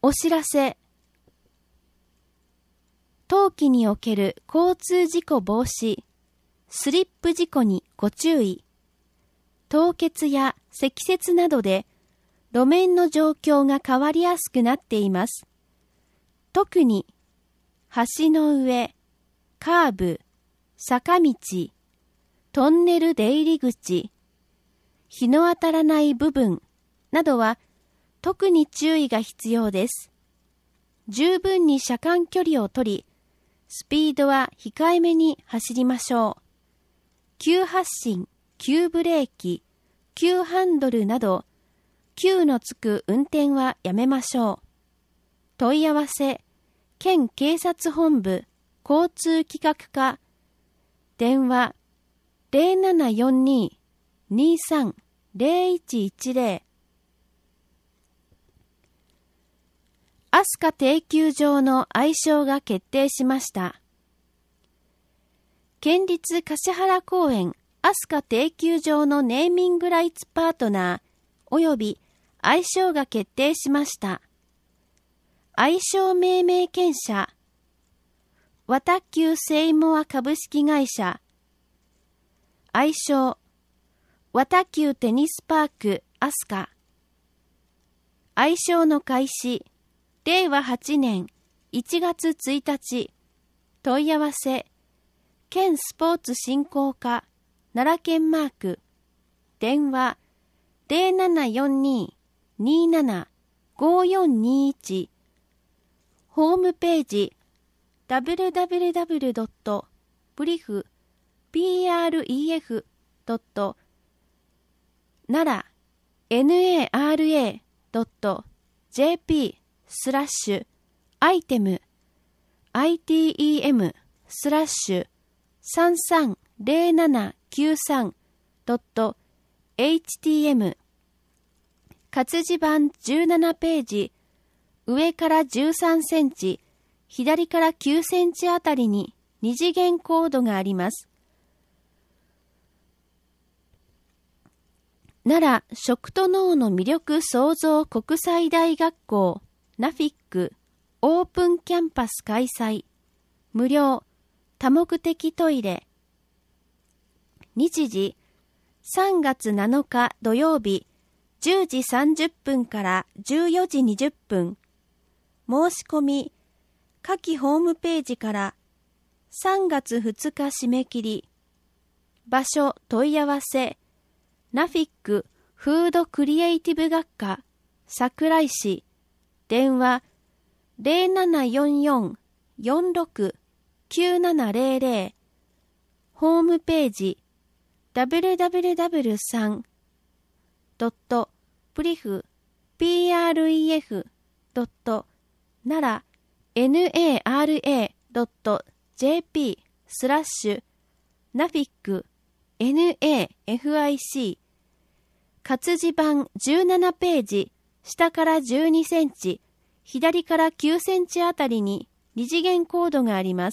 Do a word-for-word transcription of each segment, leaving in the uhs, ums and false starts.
お知らせ。冬季における交通事故防止、スリップ事故にご注意。凍結や積雪などで路面の状況が変わりやすくなっています。特に橋の上、カーブ、坂道、トンネル出入り口、日の当たらない部分などは特に注意が必要です。十分に車間距離を取り、スピードは控えめに走りましょう。急発進、急ブレーキ、急ハンドルなど、急のつく運転はやめましょう。問い合わせ、県警察本部交通企画課、電話 ゼロななよんに にさん ゼロいちいちゼロ。飛鳥停留場の愛称が決定しました。県立橿原公園飛鳥停留場のネーミングライツパートナー及び愛称が決定しました。愛称命名権者、和田急セイモア株式会社、愛称、和田急テニスパーク飛鳥、愛称の開始、れいわはちねんいちがつついたち、問い合わせ、県スポーツ振興課、奈良県マーク、電話、ゼロななよんに になな ごよんにいち、ホームページ、ダブリューダブリューダブリュードットブリフ プレフ 奈良 ナラ ドット ジェーピー スラッシュアイテム アイティーイーエム スラッシュさんさんゼロななきゅうさん ドット エイチティーエム 活字版じゅうななページ、上からじゅうさんセンチ、左からきゅうセンチあたりに二次元コードがあります。奈良食と脳の魅力創造国際大学校ナフィックオープンキャンパス開催。無料多目的トイレ。日時さんがつなのか土曜日じゅうじさんじゅっぷんからじゅうよじにじゅっぷん。申し込み下記ホームページから。さんがつふつか締め切り。場所問い合わせ、ナフィックフードクリエイティブ学科桜井市、電話 ゼロななよんよん よんろく きゅうななゼロゼロ、ホームページ ダブリューダブリューダブリュースリー ドット プレフ プレフ ドット 奈良 ナラ ドット ジェーピー スラッシュナフィック ナフィック活字版じゅうななページ、下からじゅうにセンチ、左からきゅうセンチあたりに二次元コードがあります。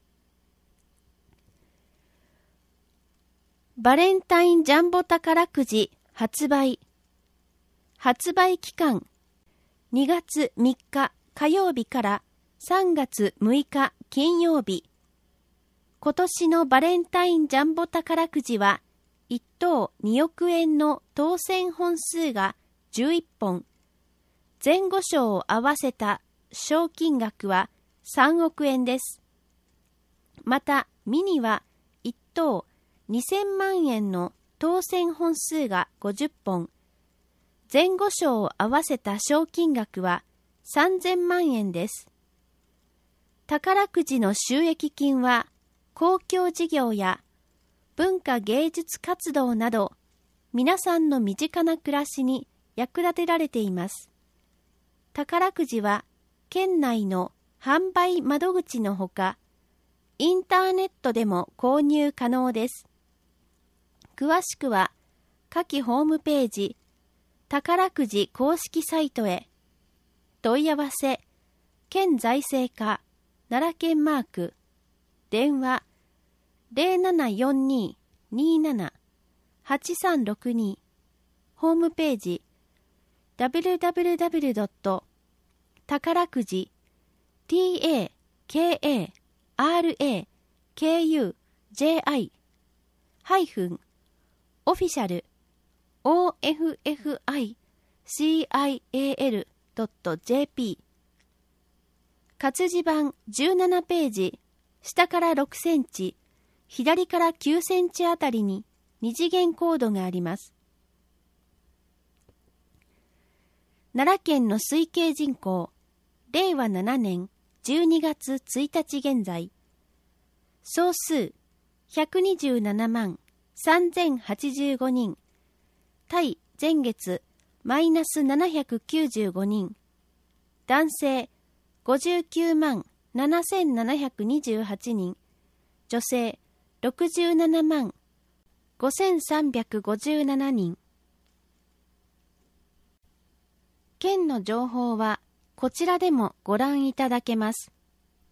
バレンタインジャンボ宝くじ発売。発売期間にがつみっか火曜日からさんがつむいか金曜日。今年のバレンタインジャンボ宝くじはいっとうにおくえんの当選本数がじゅういっぽん、前後賞を合わせた賞金額はさんおくえんです。またミニはいっとうにせんまんえんの当選本数がごじゅっぽん、前後賞を合わせた賞金額はさんぜんまんえんです。宝くじの収益金は公共事業や文化芸術活動など皆さんの身近な暮らしに役立てられています。宝くじは県内の販売窓口のほかインターネットでも購入可能です。詳しくは下記ホームページ宝くじ公式サイトへ。問い合わせ県財政課奈良県マーク、電話 ゼロななよんに になな はちさんろくに、ホームページ ダブリューダブリューダブリュードット宝くじ ティーエーケーエーアールエーケーユージェーアイ ハイフンオフィシャル オーエフエフアイシーアイエーエルドットジェーピー 活字版じゅうななページ、下からろくセンチ、左からきゅうセンチあたりに二次元コードがあります。奈良県の推計人口、れいわななねんじゅうにがつついたち現在、総数ひゃくにじゅうななまんさんぜんはちじゅうごにん、対前月マイナスななひゃくきゅうじゅうごにん、男性ごじゅうきゅうまんななせんななひゃくにじゅうはちにん、女性ろくじゅうななまんごせんさんびゃくごじゅうななにん。県の情報はこちらでもご覧いただけます。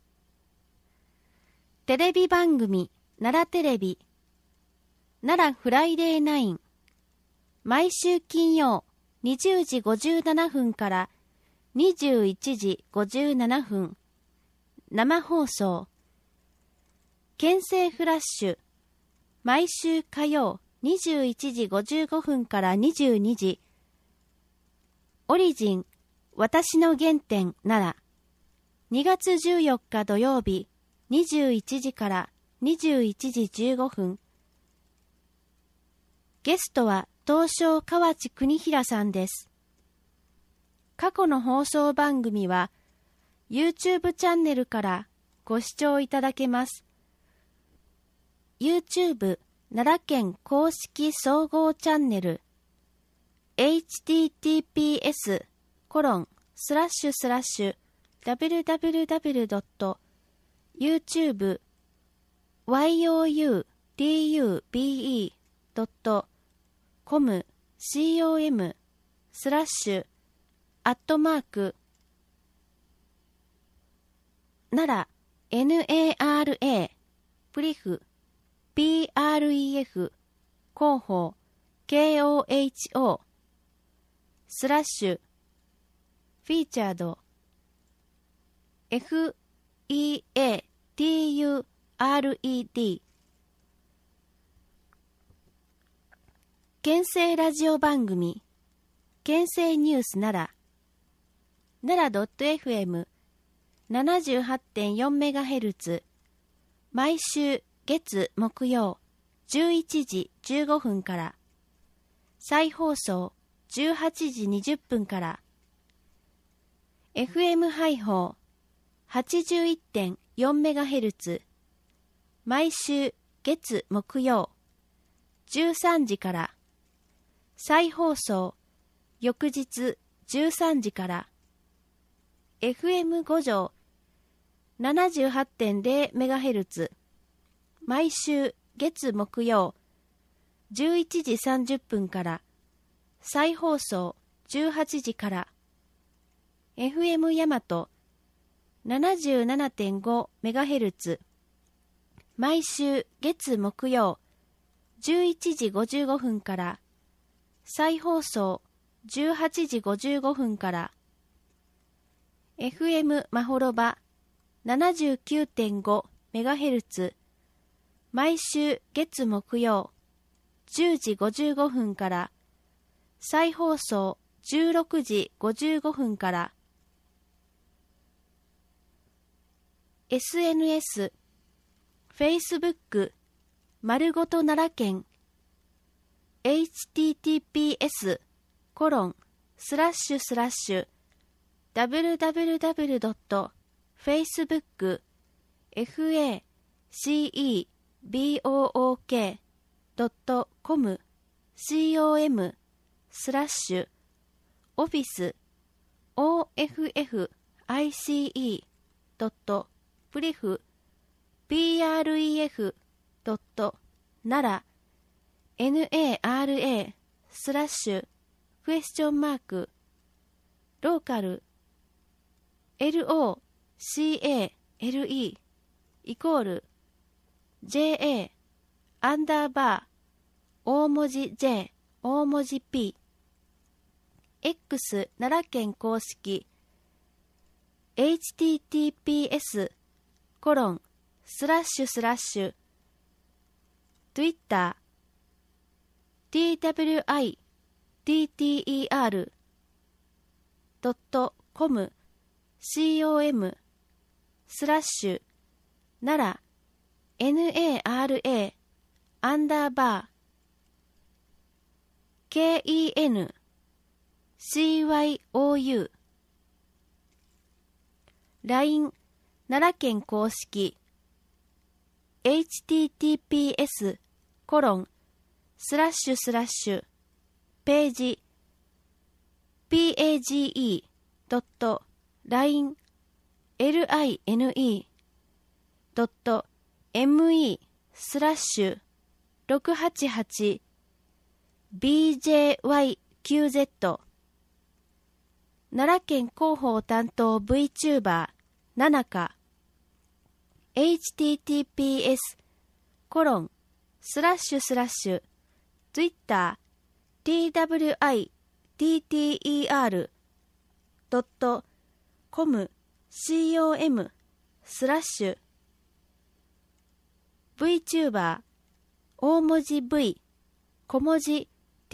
テレビ番組奈良テレビ奈良フライデーナイン、毎週金曜にじゅうじごじゅうななふんからにじゅういちじごじゅうななふん生放送。県政フラッシュ、毎週火曜にじゅういちじごじゅうごふんからにじゅうにじ。オリジン、私の原点奈良。にがつじゅうよっか土曜日にじゅういちじからにじゅういちじじゅうごふん。ゲストは東証河内邦平さんです。過去の放送番組は YouTube チャンネルからご視聴いただけます。YouTube 奈良県公式総合チャンネル エイチティーティーピーエスコロンスラッシュスラッシュダブリューダブリューダブリュードットユーチューブワイオーユーディーユービーイードットコムシーオーエムスラッシュアットマーク奈良 エヌエーアールエー プリフ ピーアールイーエフ 広報 ケーオーエイチオー スラッシュフィーチャード エフイーエーティーユーアールイーディー 県政ラジオ番組県政ニュース奈良奈良 .fm ななじゅうはちてんよんメガヘルツ 毎週月木曜じゅういちじじゅうごふんから再放送じゅうはちじにじゅっぷんから エフエム 配報 はちじゅういってんよんメガヘルツ 毎週月木曜じゅうさんじから再放送翌日じゅうさんじから エフエムご 条 ななじゅうはちてんゼロメガヘルツ 毎週月木曜じゅういちじさんじゅっぷんから再放送じゅうはちじから エフエム 大和 ななじゅうななてんごメガヘルツ 毎週月木曜じゅういちじごじゅうごふんから再放送じゅうはちじごじゅうごふんから エフエム まほろば ななじゅうきゅうてんごメガヘルツ 毎週月木曜じゅうじごじゅうごふんから再放送じゅうろくじごじゅうごふんから エスエヌエス、Facebook 丸ごと奈良県 エイチティーティーピーエスコロンスラッシュスラッシュダブリューダブリューダブリュードットフェイスブックエフエーシーイービーオーオーケードットコムシーオーエムスラッシュオフィス オーエフエフアイシーイードットプリフ ピーアールイーエフドット奈良 エヌエーアールエー スラッシュクエスチョンマークローカル エルオーシーエーエルイー イコール ジェーエー アンダーバー大文字 J 大文字 P X 奈良県公式エイチティーティーピーエスコロンスラッシュスラッシュ Twitterティーダブリューアイティーティーイーアール ドットコム com スラッシュなら nara アンダーバー ken cyu ライン 奈良県公式 エイチティーティーピーエスコロンスラッシュスラッシュページ page ドット line line ドット me スラッシュろくはちはち ビージェーワイキューゼット 奈良県広報担当 VTuber ななか エイチティーティーピーエスコロンスラッシュスラッシュ Twitter ティーダブリューアイティーティーイーアール ドットコム com スラッシュ VTuber 大文字 V 小文字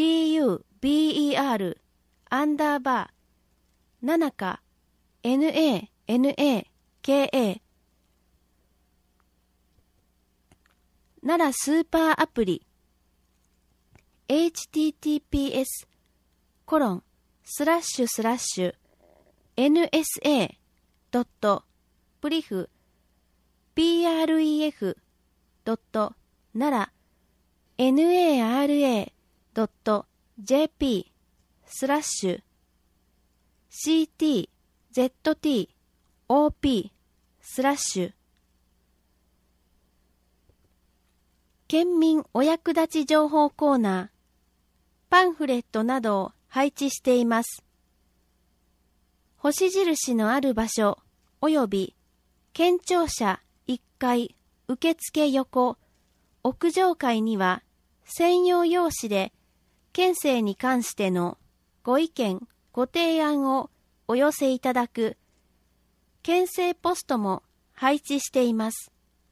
tuber アンダーバーななか nanaka 奈良スーパーアプリ エイチティーティーピーエスコロンスラッシュスラッシュ エヌエスエー ドットプリフ pref ドット奈良 nara ドット jp スラッシュ ctztop スラッシュ県民お役立ち情報コーナーパンフレットなどを配置しています。星印のある場所および県庁舎いっかい受付横屋上階には専用用紙で県政に関してのご意見ご提案をお寄せいただく県政ポストも配置しています。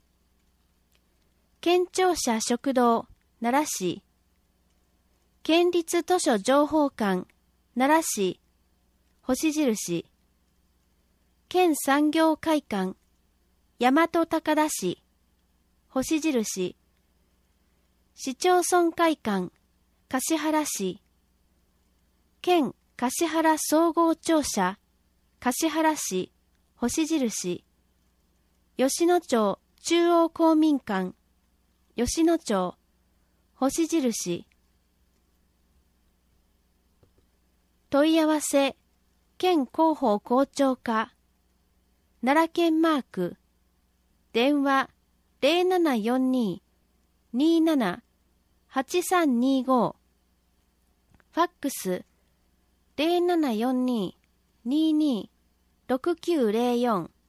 県庁舎食堂奈良市県立図書情報館奈良市星印県産業会館大和高田市星印市町村会館橿原市県橿原総合庁舎橿原市星印吉野町中央公民館吉野町星印問い合わせ県広報広聴課奈良県マーク電話 ゼロななよんに にーなな はちさんにーご ファックス ゼロななよんに にーにー ろくきゅうゼロよん